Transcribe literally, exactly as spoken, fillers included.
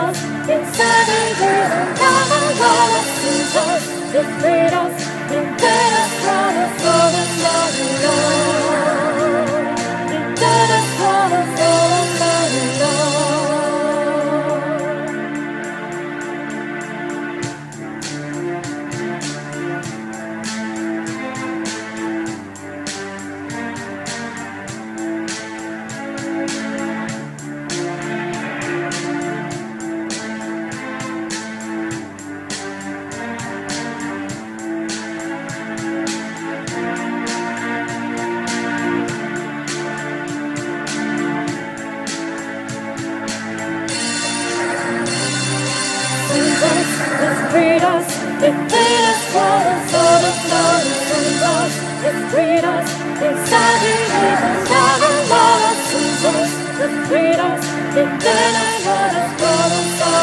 us in seven days and never let us lose us. He freed us, He did us from a fallen Babylon. He did us from a fallen Babylon. He freed us, He freed us from the sword of love. He freed us, He said He would never let us lose us. He freed us, He didn't let us go.